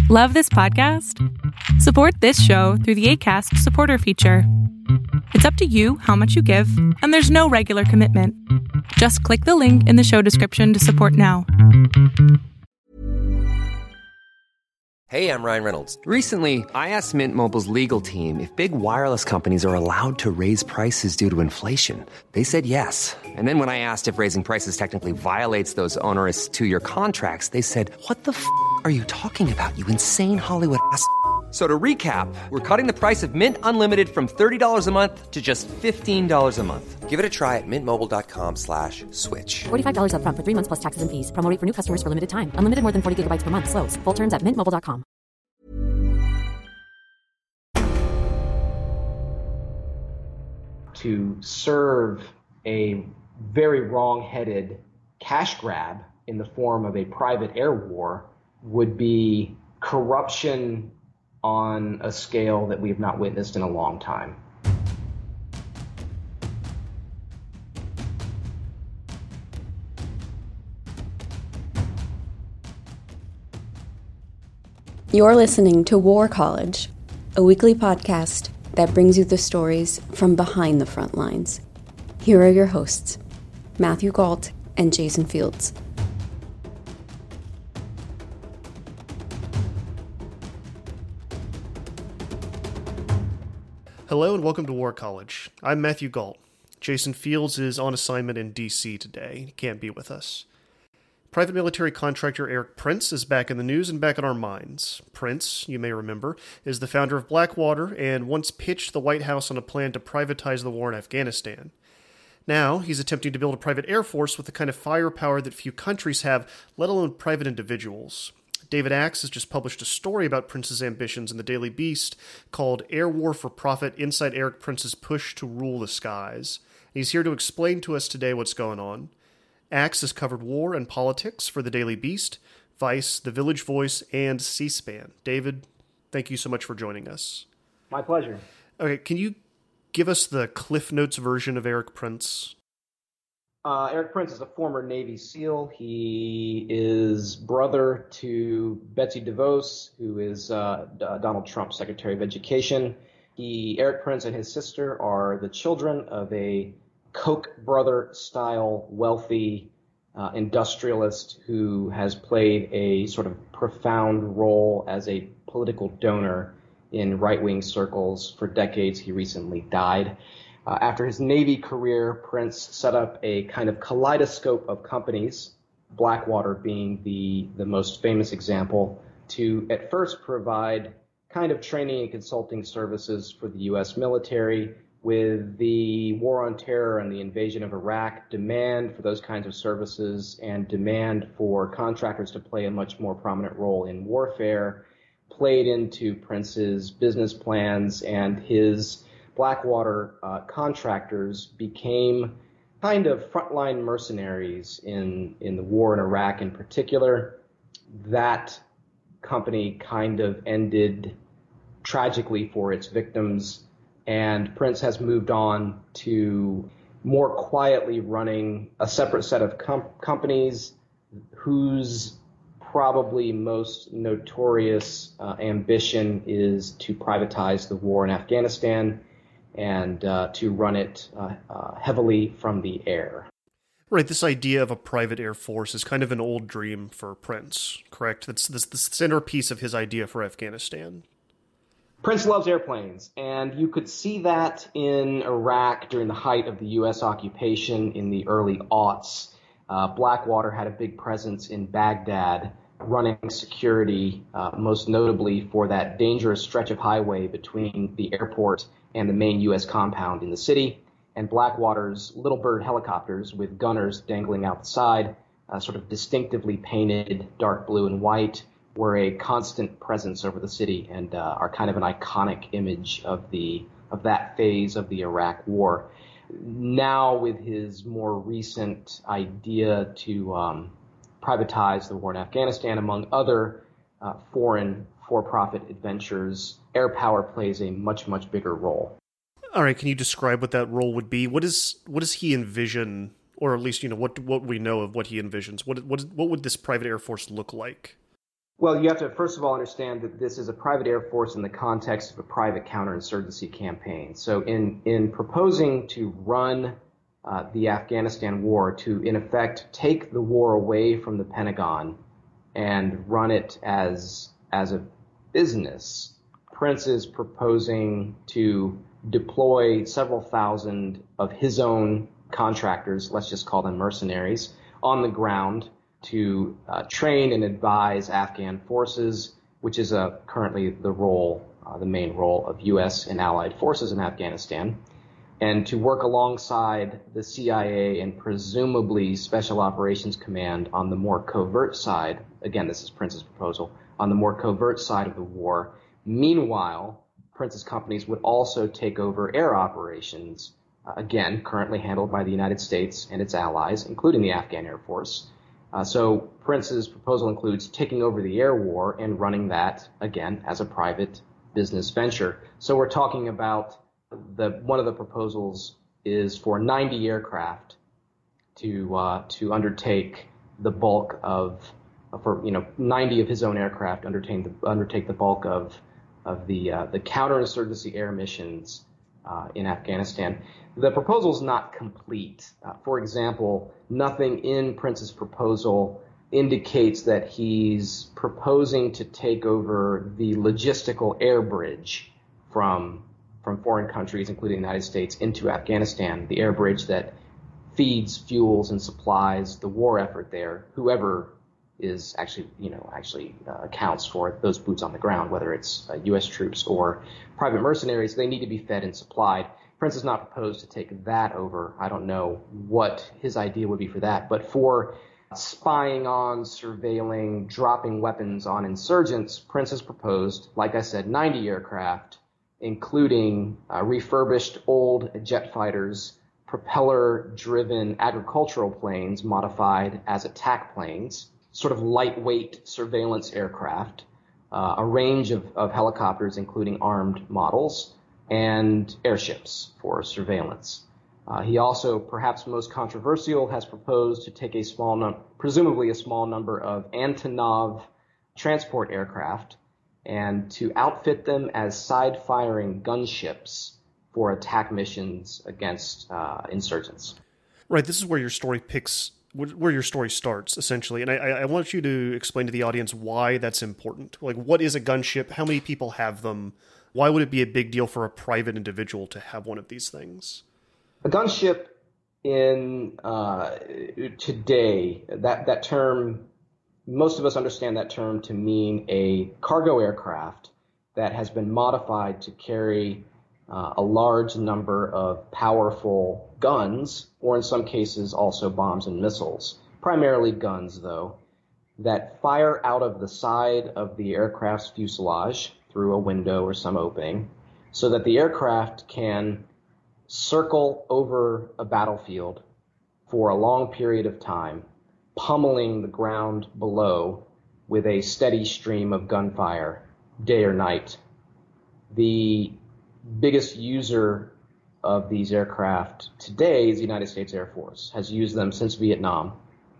Love this podcast? Support this show through the Acast supporter feature. It's up to you how much you give, and there's no regular commitment. Just click the link in the show description to support now. Hey, I'm Ryan Reynolds. Recently, I asked Mint Mobile's legal team if big wireless companies are allowed to raise prices due to inflation. They said yes. And then when I asked if raising prices technically violates those onerous two-year contracts, they said, "What the f*** are you talking about, you insane Hollywood ass?" So to recap, we're cutting the price of Mint Unlimited from $30 a month to just $15 a month. Give it a try at mintmobile.com/switch. $45 up front for 3 months plus taxes and fees. Promo rate for new customers for limited time. Unlimited more than 40 gigabytes per month. Slows full terms at mintmobile.com. To serve a very wrong-headed cash grab in the form of a private air war would be corruption on a scale that we have not witnessed in a long time. You're listening to War College, a weekly podcast that brings you the stories from behind the front lines. Here are your hosts, Matthew Gault and Jason Fields. Hello and welcome to War College. I'm Matthew Gault. Jason Fields is on assignment in D.C. today. He can't be with us. Private military contractor Erik Prince is back in the news and back in our minds. Prince, you may remember, is the founder of Blackwater and once pitched the White House on a plan to privatize the war in Afghanistan. Now, he's attempting to build a private air force with the kind of firepower that few countries have, let alone private individuals. David Axe has just published a story about Prince's ambitions in the Daily Beast called Air War for Profit Inside Erik Prince's Push to Rule the Skies. He's here to explain to us today what's going on. Axe has covered war and politics for the Daily Beast, Vice, The Village Voice, and C-SPAN. David, thank you so much for joining us. My pleasure. Okay, can you give us the Cliff Notes version of Erik Prince? Erik Prince is a former Navy SEAL. He is brother to Betsy DeVos, who is Donald Trump's Secretary of Education. Erik Prince and his sister are the children of a Koch brother-style wealthy industrialist who has played a sort of profound role as a political donor in right-wing circles for decades. He recently died. After his Navy career, Prince set up a kind of kaleidoscope of companies, Blackwater being the most famous example, to at first provide kind of training and consulting services for the U.S. military. With the war on terror and the invasion of Iraq, demand for those kinds of services and demand for contractors to play a much more prominent role in warfare played into Prince's business plans, and his Blackwater contractors became kind of frontline mercenaries in the war in Iraq in particular. That company kind of ended tragically for its victims, and Prince has moved on to more quietly running a separate set of companies whose probably most notorious ambition is to privatize the war in Afghanistan and to run it heavily from the air. Right, this idea of a private air force is kind of an old dream for Prince, correct? That's the centerpiece of his idea for Afghanistan. Prince loves airplanes, and you could see that in Iraq during the height of the U.S. occupation in the early aughts. Blackwater had a big presence in Baghdad, running security, most notably for that dangerous stretch of highway between the airport and the main U.S. compound in the city. And Blackwater's Little Bird helicopters with gunners dangling out the side, sort of distinctively painted dark blue and white, were a constant presence over the city and are kind of an iconic image of that phase of the Iraq War. Now, with his more recent idea to privatize the war in Afghanistan, among other foreign for-profit adventures, air power plays a much, much bigger role. All right, can you describe what that role would be? What does he envision, or at least what we know of what he envisions? What would this private air force look like? Well, you have to first of all understand that this is a private air force in the context of a private counterinsurgency campaign. So in proposing to run the Afghanistan war, to in effect take the war away from the Pentagon and run it as a business, Prince is proposing to deploy several thousand of his own contractors, let's just call them mercenaries, on the ground to train and advise Afghan forces, which is currently the main role of U.S. and allied forces in Afghanistan, and to work alongside the CIA and presumably Special Operations Command on the more covert side. Again, this is Prince's proposal, on the more covert side of the war. Meanwhile, Prince's companies would also take over air operations, again, currently handled by the United States and its allies, including the Afghan Air Force. So Prince's proposal includes taking over the air war and running that, again, as a private business venture. So we're talking about one of the proposals is for 90 aircraft to undertake the bulk of, 90 of his own aircraft undertake the bulk of the counterinsurgency air missions in Afghanistan. The proposal is not complete. For example, nothing in Prince's proposal indicates that he's proposing to take over the logistical air bridge from foreign countries, including the United States, into Afghanistan, the air bridge that feeds, fuels, and supplies the war effort there, whoever is actually accounts for those boots on the ground, whether it's U.S. troops or private mercenaries. They need to be fed and supplied. Prince has not proposed to take that over. I don't know what his idea would be for that. But for spying on, surveilling, dropping weapons on insurgents, Prince has proposed, like I said, 90 aircraft, including refurbished old jet fighters, propeller-driven agricultural planes modified as attack planes, sort of lightweight surveillance aircraft, a range of helicopters, including armed models, and airships for surveillance. He also, perhaps most controversial, has proposed to take presumably a small number of Antonov transport aircraft and to outfit them as side-firing gunships for attack missions against insurgents. Right, this is where your story starts, essentially. And I want you to explain to the audience why that's important. Like, what is a gunship? How many people have them? Why would it be a big deal for a private individual to have one of these things? A gunship in today, that term, most of us understand that term to mean a cargo aircraft that has been modified to carry a large number of powerful guns, or in some cases also bombs and missiles, primarily guns though, that fire out of the side of the aircraft's fuselage through a window or some opening, so that the aircraft can circle over a battlefield for a long period of time, pummeling the ground below with a steady stream of gunfire, day or night. The biggest user of these aircraft today is the United States Air Force, has used them since Vietnam,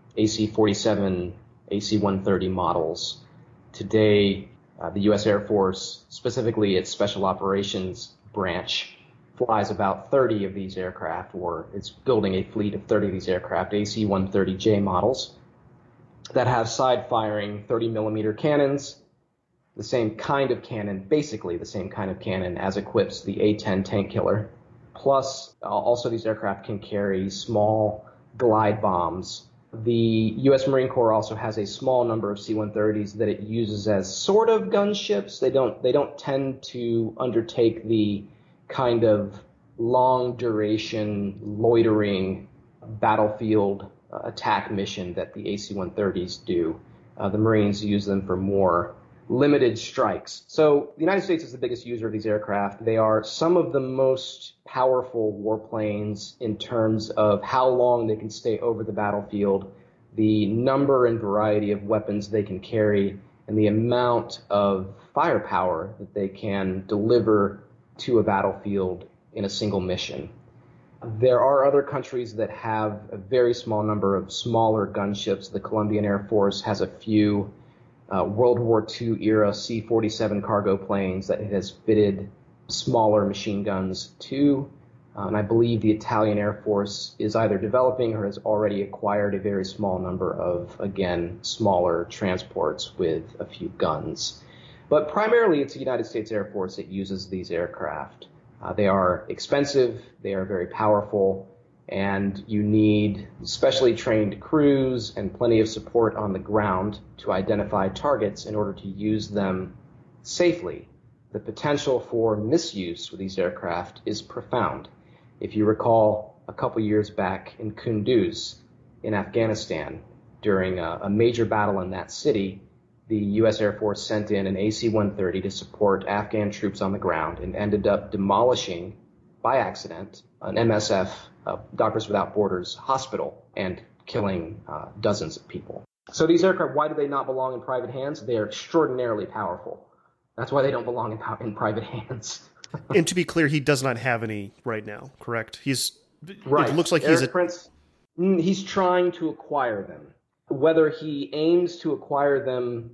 AC-47, AC-130 models. Today, the U.S. Air Force, specifically its Special Operations branch, flies about 30 of these aircraft, or it's building a fleet of 30 of these aircraft, AC-130J models, that have side-firing 30-millimeter cannons, the same kind of cannon, basically the same kind of cannon as equips the A-10 tank killer. Plus, also these aircraft can carry small glide bombs. The U.S. Marine Corps also has a small number of C-130s that it uses as sort of gunships. They don't tend to undertake the kind of long duration loitering battlefield attack mission that the AC-130s do. The Marines use them for more limited strikes. So the United States is the biggest user of these aircraft. They are some of the most powerful warplanes in terms of how long they can stay over the battlefield, the number and variety of weapons they can carry, and the amount of firepower that they can deliver to a battlefield in a single mission. There are other countries that have a very small number of smaller gunships. The Colombian Air Force has a few. World War II era C-47 cargo planes that it has fitted smaller machine guns to. And I believe the Italian Air Force is either developing or has already acquired a very small number of, again, smaller transports with a few guns. But primarily it's the United States Air Force that uses these aircraft. They are expensive, they are very powerful, and you need specially trained crews and plenty of support on the ground to identify targets in order to use them safely. The potential for misuse with these aircraft is profound. If you recall, a couple years back in Kunduz in Afghanistan, during a major battle in that city, the U.S. Air Force sent in an AC-130 to support Afghan troops on the ground and ended up demolishing, by accident, an MSF, Doctors Without Borders hospital, and killing dozens of people. So these aircraft, why do they not belong in private hands? They are extraordinarily powerful. That's why they don't belong in private hands. And to be clear, he does not have any right now, correct? Right. It looks like Eric Prince, he's trying to acquire them. Whether he aims to acquire them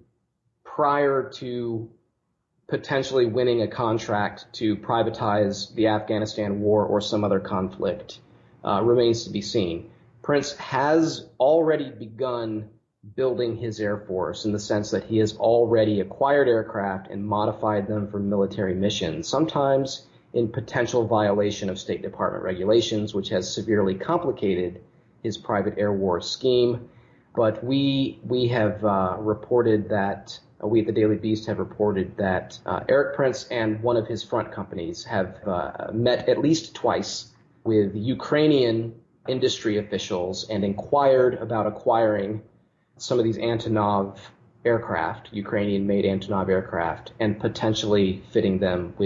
prior to potentially winning a contract to privatize the Afghanistan war or some other conflict remains to be seen. Prince has already begun building his Air Force in the sense that he has already acquired aircraft and modified them for military missions, sometimes in potential violation of State Department regulations, which has severely complicated his private air war scheme. But we have reported that, we at the Daily Beast have reported that Eric Prince and one of his front companies have met at least twice with Ukrainian industry officials and inquired about acquiring some of these Antonov aircraft, Ukrainian-made Antonov aircraft, and potentially fitting them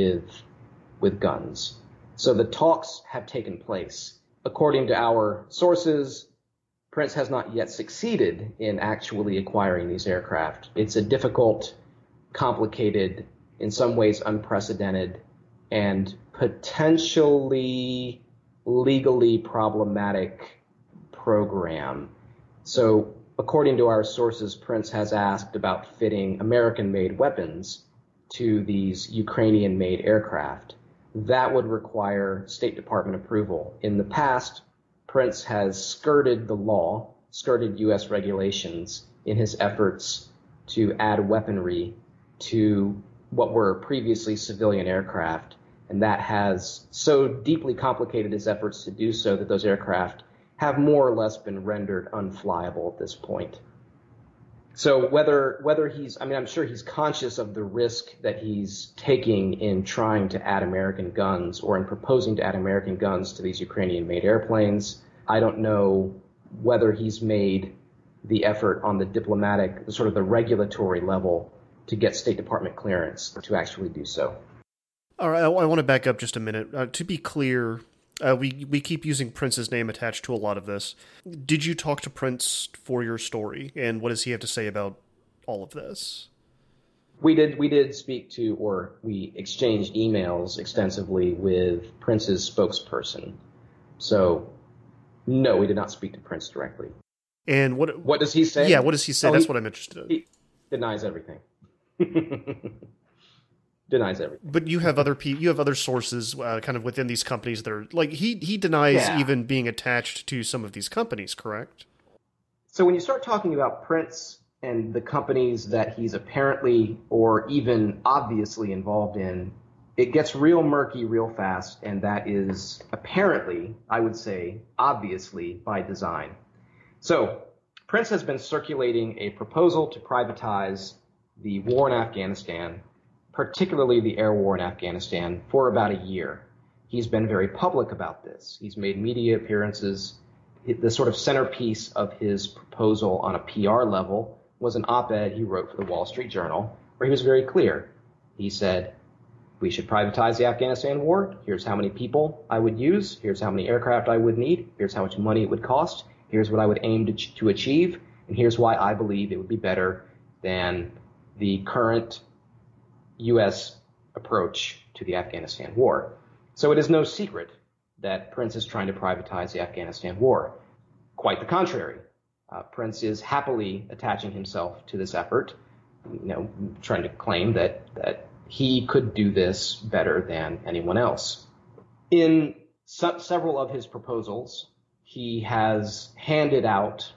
with guns. So the talks have taken place. According to our sources, Prince has not yet succeeded in actually acquiring these aircraft. It's a difficult, complicated, in some ways unprecedented, and potentially legally problematic program. So according to our sources, Prince has asked about fitting American-made weapons to these Ukrainian-made aircraft. That would require State Department approval. In the past, Prince has skirted the law, skirted U.S. regulations in his efforts to add weaponry to what were previously civilian aircraft, and that has so deeply complicated his efforts to do so that those aircraft have more or less been rendered unflyable at this point. So whether he's, I'm sure he's conscious of the risk that he's taking in trying to add American guns or in proposing to add American guns to these Ukrainian-made airplanes. I don't know whether he's made the effort on the diplomatic, sort of the regulatory level to get State Department clearance to actually do so. All right, I want to back up just a minute. To be clear, we keep using Prince's name attached to a lot of this. Did you talk to Prince for your story, and what does he have to say about all of this? We did speak to, or we exchanged emails extensively with Prince's spokesperson. So, no, we did not speak to Prince directly. And what does he say? Yeah, what does he say? That's what I'm interested in. He denies everything. Denies everything. But you have other sources kind of within these companies that are like he denies even being attached to some of these companies, correct? So when you start talking about Prince and the companies that he's apparently or even obviously involved in, it gets real murky real fast, and that is apparently, I would say, obviously by design. So Prince has been circulating a proposal to privatize the war in Afghanistan, particularly the air war in Afghanistan, for about a year. He's been very public about this. He's made media appearances. The sort of centerpiece of his proposal on a PR level was an op-ed he wrote for the Wall Street Journal, where he was very clear. He said, we should privatize the Afghanistan war. Here's how many people I would use. Here's how many aircraft I would need. Here's how much money it would cost. Here's what I would aim to achieve. And here's why I believe it would be better than the current U.S. approach to the Afghanistan war. So it is no secret that Prince is trying to privatize the Afghanistan war. Quite the contrary. Prince is happily attaching himself to this effort. trying to claim that he could do this better than anyone else. In several of his proposals, he has handed out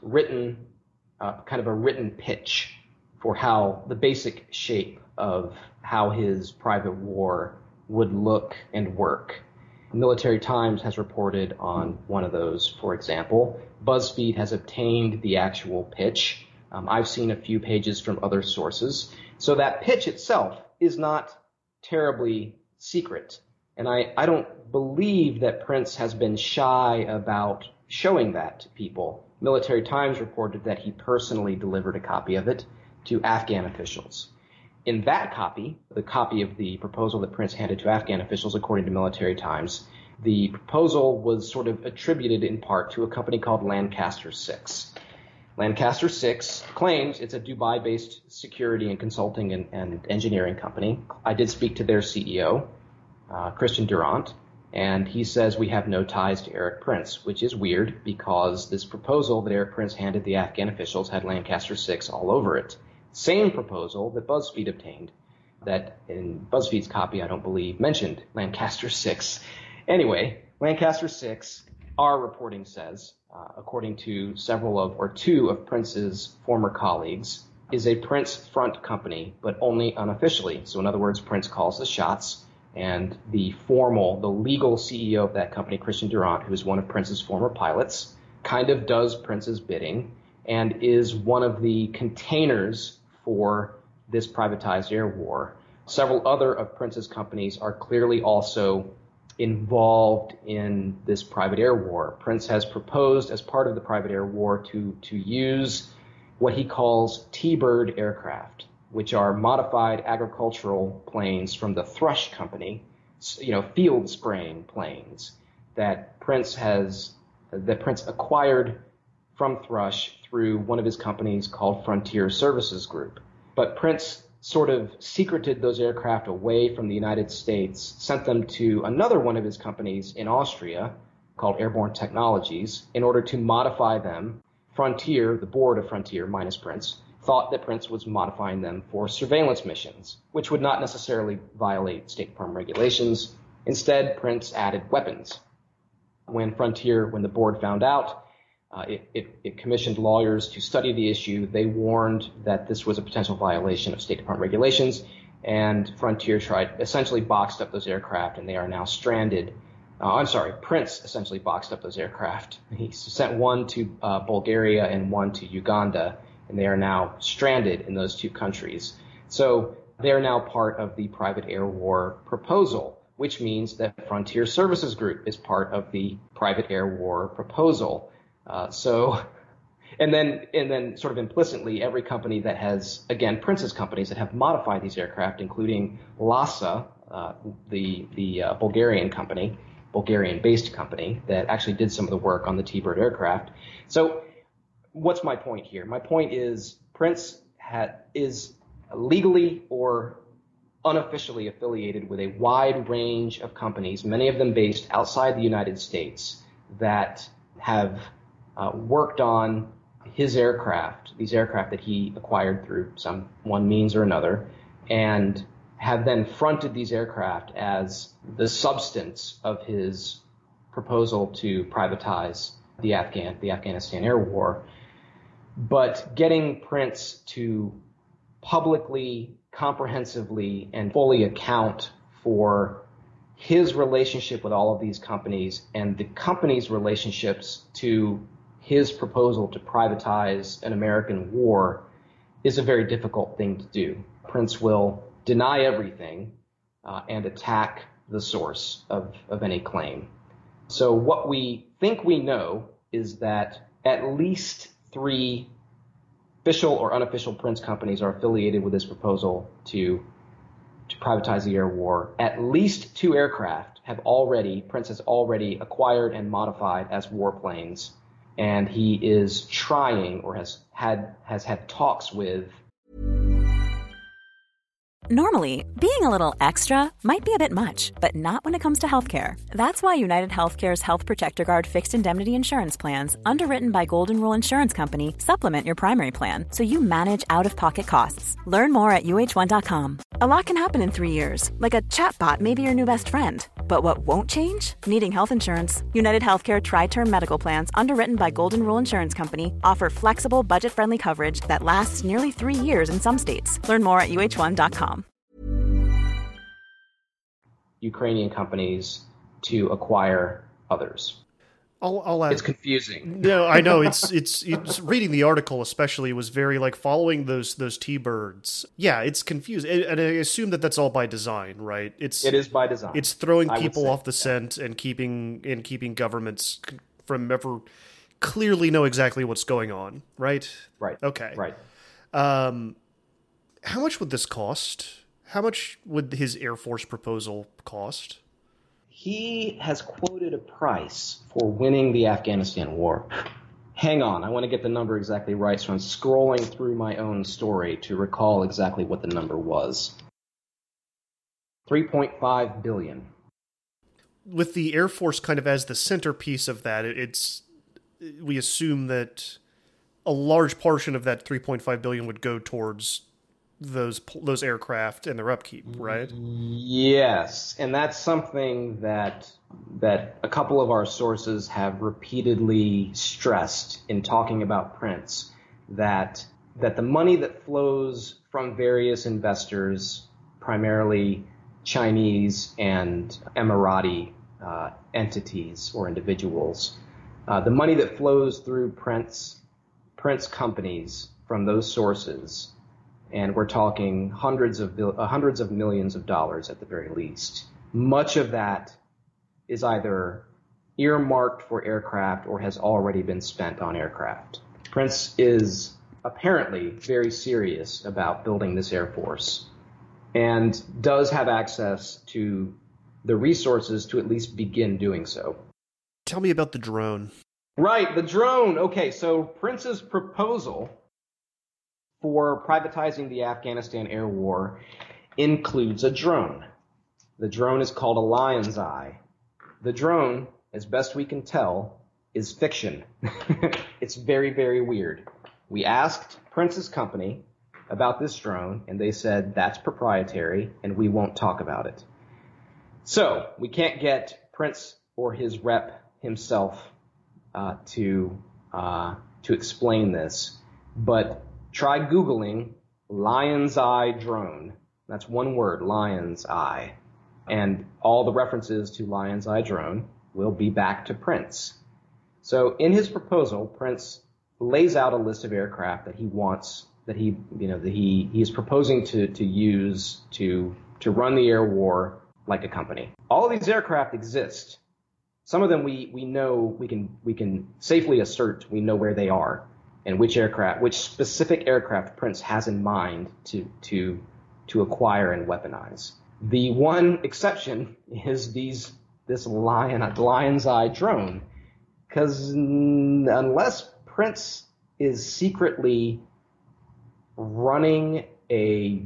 kind of a written pitch for how the basic shape of how his private war would look and work. Military Times has reported on one of those, for example. BuzzFeed has obtained the actual pitch. I've seen a few pages from other sources. So that pitch itself is not terribly secret. And I don't believe that Prince has been shy about showing that to people. Military Times reported that he personally delivered a copy of it to Afghan officials. In that copy, the copy of the proposal that Prince handed to Afghan officials, according to Military Times, the proposal was sort of attributed in part to a company called Lancaster 6. Lancaster 6 claims it's a Dubai-based security and consulting and engineering company. I did speak to their CEO, Christian Durant, and he says we have no ties to Erik Prince, which is weird because this proposal that Erik Prince handed the Afghan officials had Lancaster 6 all over it. Same proposal that BuzzFeed obtained, that in BuzzFeed's copy I don't believe mentioned Lancaster 6. Anyway, Lancaster 6, our reporting says, according to two of Prince's former colleagues, is a Prince front company, but only unofficially. So in other words, Prince calls the shots, and the legal CEO of that company, Christian Durant, who is one of Prince's former pilots, kind of does Prince's bidding and is one of the containers for this privatized air war. Several other of Prince's companies are clearly also involved in this private air war. Prince has proposed as part of the private air war to use what he calls T-Bird aircraft, which are modified agricultural planes from the Thrush Company, field spraying planes that Prince acquired from Thrush through one of his companies called Frontier Services Group. But Prince sort of secreted those aircraft away from the United States, sent them to another one of his companies in Austria called Airborne Technologies in order to modify them. Frontier, the board of Frontier minus Prince, thought that Prince was modifying them for surveillance missions, which would not necessarily violate State Department regulations. Instead, Prince added weapons. When the board found out, it commissioned lawyers to study the issue. They warned that this was a potential violation of State Department regulations, and Frontier essentially boxed up those aircraft, and they are now stranded. Prince essentially boxed up those aircraft. He sent one to Bulgaria and one to Uganda, and they are now stranded in those two countries. So they are now part of the private air war proposal, which means that Frontier Services Group is part of the private air war proposal. And then sort of implicitly, every company that has, again, Prince's companies that have modified these aircraft, including LASA, the Bulgarian-based company that actually did some of the work on the T-Bird aircraft. So what's my point here? My point is Prince is legally or unofficially affiliated with a wide range of companies, many of them based outside the United States, that have worked on his aircraft, these aircraft that he acquired through one means or another, and have then fronted these aircraft as the substance of his proposal to privatize the Afghanistan air war. But getting Prince to publicly, comprehensively, and fully account for his relationship with all of these companies and the company's relationships to his proposal to privatize an American war is a very difficult thing to do. Prince will deny everything and attack the source of any claim. So what we think we know is that at least 3 official or unofficial Prince companies are affiliated with this proposal to privatize the air war. At least 2 aircraft Prince has already acquired and modified as warplanes, and he is trying or has had talks with. Normally, being a little extra might be a bit much, but not when it comes to healthcare. That's why United Healthcare's Health Protector Guard fixed indemnity insurance plans, underwritten by Golden Rule Insurance Company, supplement your primary plan so you manage out-of-pocket costs. Learn more at uh1.com. A lot can happen in 3 years, like a chatbot may be your new best friend. But what won't change? Needing health insurance. United Healthcare Tri-Term Medical Plans, underwritten by Golden Rule Insurance Company, offer flexible, budget-friendly coverage that lasts nearly 3 years in some states. Learn more at uh1.com. Ukrainian companies to acquire others. I'll add. It's confusing. No, I know. It's reading the article especially was very like following those T-birds. Yeah, it's confusing, and I assume that that's all by design, right? It is by design. It's throwing people off the scent and keeping governments from ever clearly know exactly what's going on, right? Right. Okay. Right. How much would this cost? How much would his Air Force proposal cost? He has quoted a price for winning the Afghanistan war. Hang on, I want to get the number exactly right, so I'm scrolling through my own story to recall exactly what the number was. $3.5 billion. With the Air Force kind of as the centerpiece of that, we assume that a large portion of that $3.5 billion would go towards those aircraft and their upkeep, right? Yes, and that's something that a couple of our sources have repeatedly stressed in talking about Prince, that the money that flows from various investors, primarily Chinese and Emirati entities or individuals, the money that flows through Prince companies from those sources, and we're talking hundreds of millions of dollars at the very least. Much of that is either earmarked for aircraft or has already been spent on aircraft. Prince is apparently very serious about building this Air Force and does have access to the resources to at least begin doing so. Tell me about the drone. Right, the drone. Okay, so Prince's proposal for privatizing the Afghanistan air war includes a drone. The drone is called a Lion's Eye. The drone, as best we can tell, is fiction. It's very, very weird. We asked Prince's company about this drone, and they said that's proprietary, and we won't talk about it. So we can't get Prince or his rep himself to explain this, but try Googling Lion's Eye drone. That's one word, Lion's Eye. And all the references to Lion's Eye drone will be back to Prince. So in his proposal, Prince lays out a list of aircraft that he wants, that he is proposing to use to run the air war like a company. All of these aircraft exist. Some of them we know, we can safely assert we know where they are, and which specific aircraft Prince has in mind to acquire and weaponize. The one exception is this Lion's Eye drone, because unless Prince is secretly running a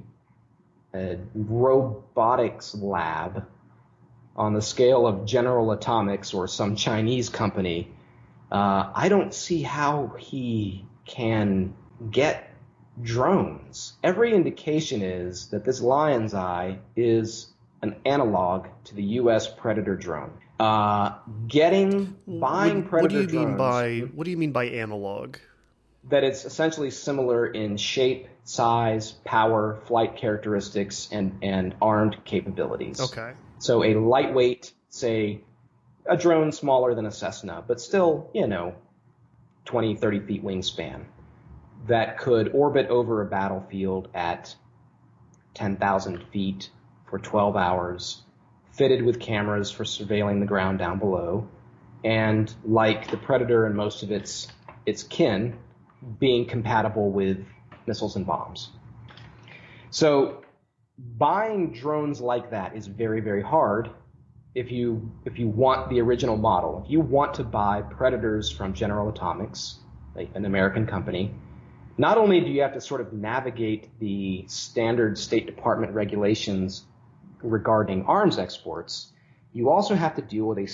robotics lab on the scale of General Atomics or some Chinese company, I don't see how he can get drones. Every indication is that this Lion's Eye is an analog to the U.S. Predator drone. Buying Predator drones. What do you mean by analog? That it's essentially similar in shape, size, power, flight characteristics, and armed capabilities. Okay. So a lightweight, say, a drone smaller than a Cessna, but still, 20, 30 feet wingspan, that could orbit over a battlefield at 10,000 feet for 12 hours, fitted with cameras for surveilling the ground down below, and like the Predator and most of its kin, being compatible with missiles and bombs. So buying drones like that is very, very hard if you want the original model. If you want to buy Predators from General Atomics, an American company, not only do you have to sort of navigate the standard State Department regulations regarding arms exports, you also have to deal with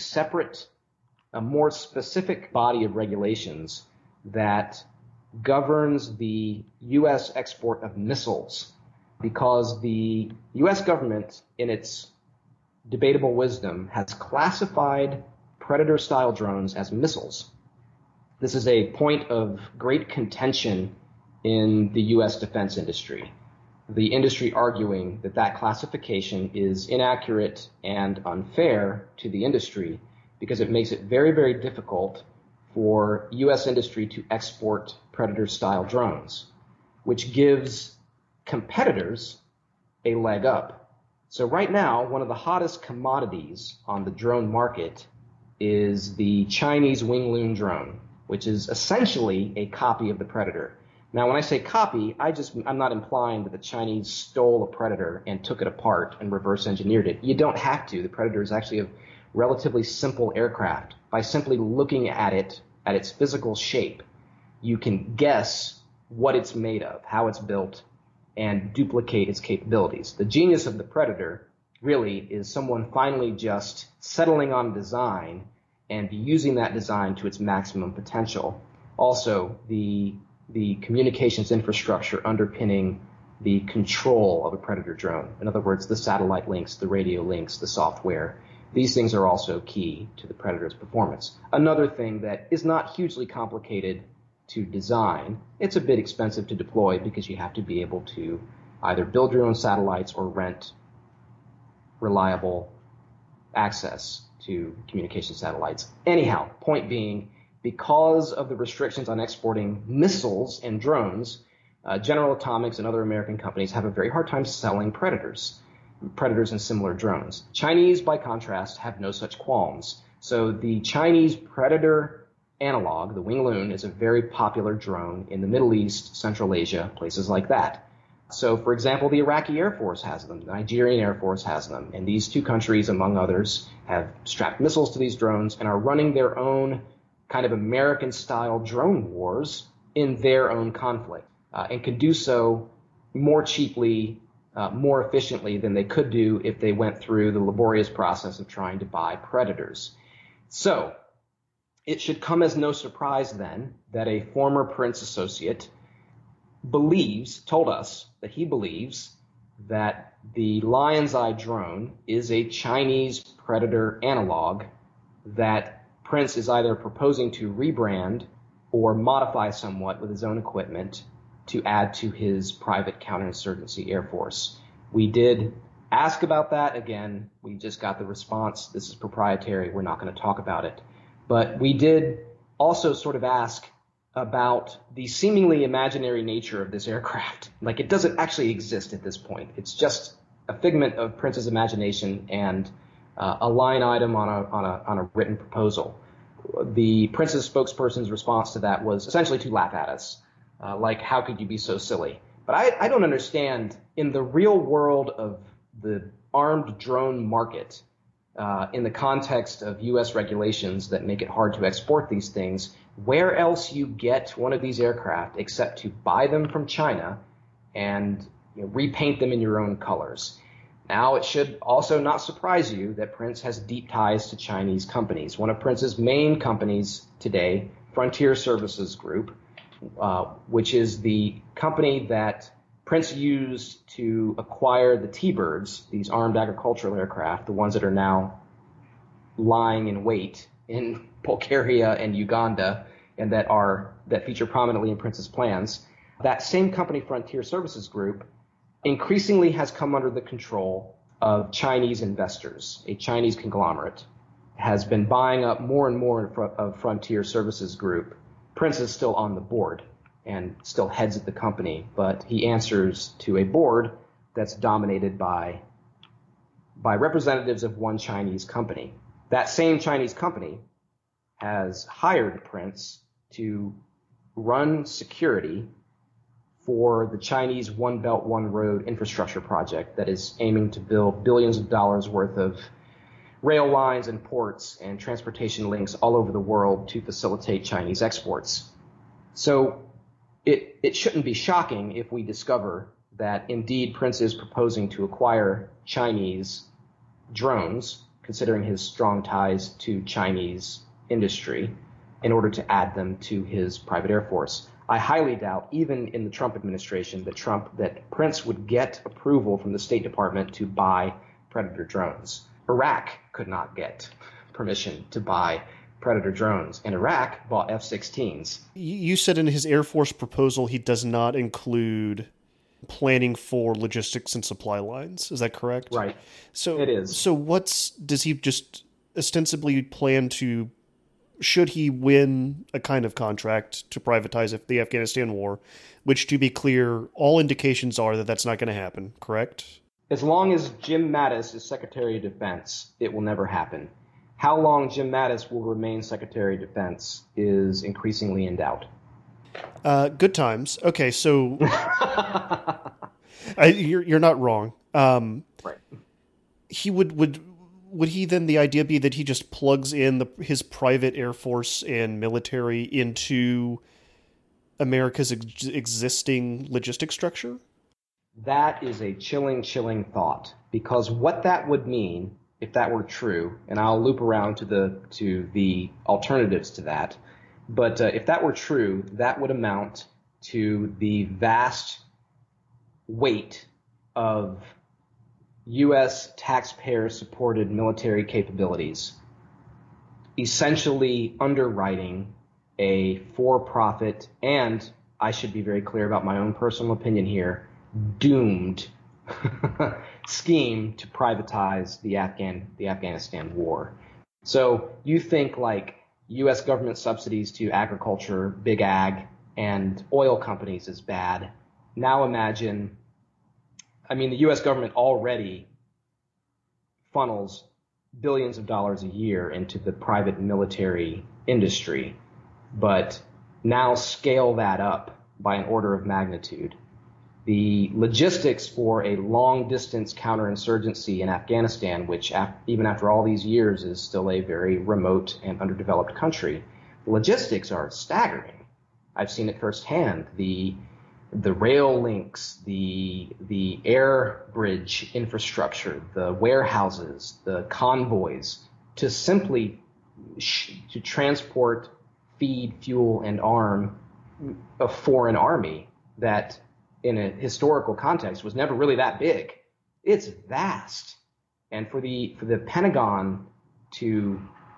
a more specific body of regulations that governs the U.S. export of missiles, because the U.S. government, in its debatable wisdom, has classified Predator-style drones as missiles. This is a point of great contention in the U.S. defense industry. The industry arguing that that classification is inaccurate and unfair to the industry because it makes it very, very difficult for U.S. industry to export Predator-style drones, which gives competitors a leg up. So right now, one of the hottest commodities on the drone market is the Chinese Wing Loon drone, which is essentially a copy of the Predator. Now, when I say copy, I'm not implying that the Chinese stole a Predator and took it apart and reverse engineered it. You don't have to. The Predator is actually a relatively simple aircraft. By simply looking at it, at its physical shape, you can guess what it's made of, how it's built, and duplicate its capabilities. The genius of the Predator really is someone finally just settling on design and using that design to its maximum potential. Also, the communications infrastructure underpinning the control of a Predator drone. In other words, the satellite links, the radio links, the software. These things are also key to the Predator's performance. Another thing that is not hugely complicated to design, it's a bit expensive to deploy because you have to be able to either build your own satellites or rent reliable access to communication satellites. Anyhow, point being, because of the restrictions on exporting missiles and drones, General Atomics and other American companies have a very hard time selling Predators and similar drones. Chinese, by contrast, have no such qualms. So the Chinese Predator analog, the Wing Loon, is a very popular drone in the Middle East, Central Asia, places like that. So, for example, the Iraqi Air Force has them, the Nigerian Air Force has them, and these two countries, among others, have strapped missiles to these drones and are running their own kind of American-style drone wars in their own conflict, and can do so more cheaply, more efficiently than they could do if they went through the laborious process of trying to buy Predators. So, it should come as no surprise then that a former Prince associate told us that he believes that the Lion's Eye drone is a Chinese Predator analog that Prince is either proposing to rebrand or modify somewhat with his own equipment to add to his private counterinsurgency air force. We did ask about that. Again, we just got the response, this is proprietary, we're not going to talk about it. But we did also sort of ask about the seemingly imaginary nature of this aircraft. Like, it doesn't actually exist at this point. It's just a figment of Prince's imagination and a line item on a written proposal. The Prince's spokesperson's response to that was essentially to laugh at us. Like, how could you be so silly? But I don't understand, in the real world of the armed drone market, in the context of U.S. regulations that make it hard to export these things, where else you get one of these aircraft except to buy them from China and repaint them in your own colors. Now, it should also not surprise you that Prince has deep ties to Chinese companies. One of Prince's main companies today, Frontier Services Group, which is the company that Prince used to acquire the T-Birds, these armed agricultural aircraft, the ones that are now lying in wait in Bulgaria and Uganda, and that feature prominently in Prince's plans. That same company, Frontier Services Group, increasingly has come under the control of Chinese investors. A Chinese conglomerate has been buying up more and more of Frontier Services Group. Prince is still on the board and still heads of the company, but he answers to a board that's dominated by representatives of one Chinese company. That same Chinese company has hired Prince to run security for the Chinese One Belt, One Road infrastructure project that is aiming to build billions of dollars worth of rail lines and ports and transportation links all over the world to facilitate Chinese exports. So it shouldn't be shocking if we discover that indeed Prince is proposing to acquire Chinese drones, considering his strong ties to Chinese industry, in order to add them to his private Air Force. I highly doubt, even in the Trump administration, that Prince would get approval from the State Department to buy Predator drones. Iraq could not get permission to buy Predator drones, and Iraq bought F-16s. You said in his Air Force proposal he does not include planning for logistics and supply lines. Is that correct? Right. So it is. So does he just ostensibly plan to, should he win a kind of contract to privatize the Afghanistan war, which, to be clear, all indications are that that's not going to happen, correct? As long as Jim Mattis is Secretary of Defense, it will never happen. How long Jim Mattis will remain Secretary of Defense is increasingly in doubt. Good times. Okay, so you're not wrong. Right. He would he then, the idea be that he just plugs in his private Air Force and military into America's existing logistic structure? That is a chilling thought, because what that would mean, if that were true, and I'll loop around to the alternatives to that, but if that were true, that would amount to the vast weight of U.S. taxpayer-supported military capabilities, essentially underwriting a for-profit, and I should be very clear about my own personal opinion here, doomed scheme to privatize the Afghanistan war. So you think like U.S. government subsidies to agriculture, big ag, and oil companies is bad. Now imagine, the U.S. government already funnels billions of dollars a year into the private military industry, but now scale that up by an order of magnitude. The logistics for a long-distance counterinsurgency in Afghanistan, which even after all these years is still a very remote and underdeveloped country, the logistics are staggering. I've seen it firsthand. The rail links, the air bridge infrastructure, the warehouses, the convoys, to simply to transport, feed, fuel, and arm a foreign army that in a historical context was never really that big. It's vast. And for the Pentagon to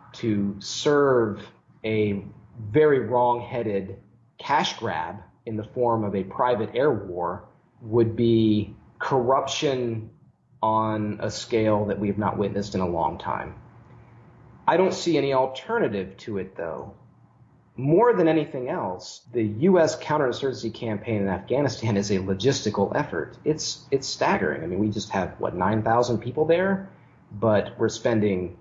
serve a very wrong-headed cash grab in the form of a private air war would be corruption on a scale that we have not witnessed in a long time. I don't see any alternative to it, though. More than anything else, the U.S. counterinsurgency campaign in Afghanistan is a logistical effort. It's staggering. We just have, 9,000 people there, but we're spending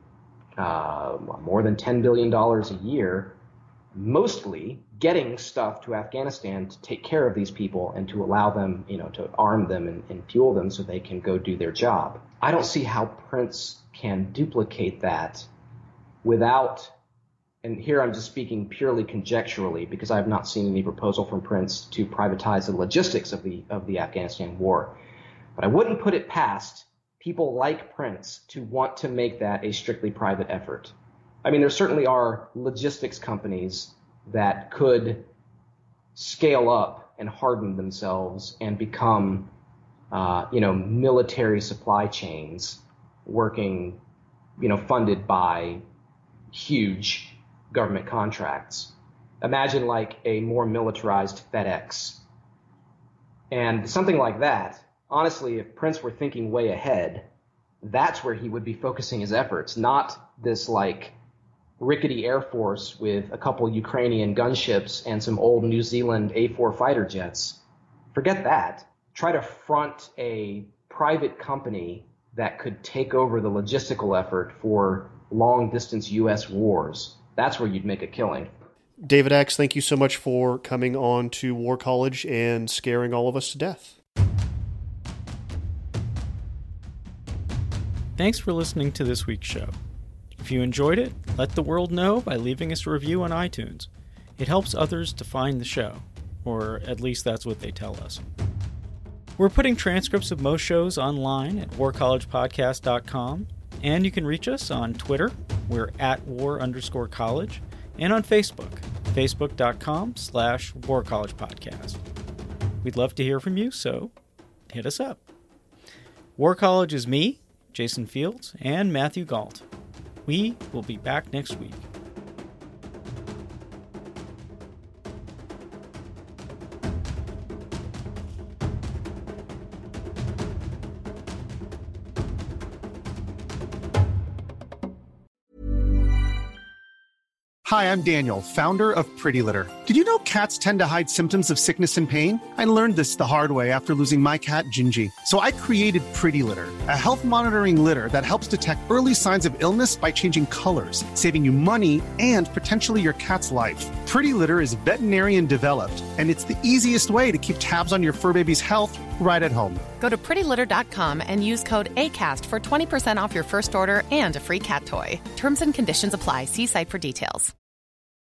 more than $10 billion a year, mostly getting stuff to Afghanistan to take care of these people and to allow them, to arm them and fuel them so they can go do their job. I don't see how Prince can duplicate that without, and here I'm just speaking purely conjecturally because I have not seen any proposal from Prince to privatize the logistics of the Afghanistan war. But I wouldn't put it past people like Prince to want to make that a strictly private effort. There certainly are logistics companies that could scale up and harden themselves and become, military supply chains working, funded by huge government contracts. Imagine like a more militarized FedEx. And something like that, honestly, if Prince were thinking way ahead, that's where he would be focusing his efforts, not this like rickety Air Force with a couple Ukrainian gunships and some old New Zealand A-4 fighter jets. Forget that. Try to front a private company that could take over the logistical effort for long-distance U.S. wars. That's where you'd make a killing. David Axe, thank you so much for coming on to War College and scaring all of us to death. Thanks for listening to this week's show. If you enjoyed it, let the world know by leaving us a review on iTunes. It helps others to find the show. or at least that's what they tell us. We're putting transcripts of most shows online at warcollegepodcast.com, and you can reach us on Twitter, we're at war_college, and on Facebook, facebook.com/warcollegepodcast. We'd love to hear from you, so hit us up. War College is me, Jason Fields, and Matthew Gault. We will be back next week. Hi, I'm Daniel, founder of Pretty Litter. Did you know cats tend to hide symptoms of sickness and pain? I learned this the hard way after losing my cat, Gingy. So I created Pretty Litter, a health monitoring litter that helps detect early signs of illness by changing colors, saving you money and potentially your cat's life. Pretty Litter is veterinarian developed, and it's the easiest way to keep tabs on your fur baby's health right at home. Go to prettylitter.com and use code ACAST for 20% off your first order and a free cat toy. Terms and conditions apply. See site for details.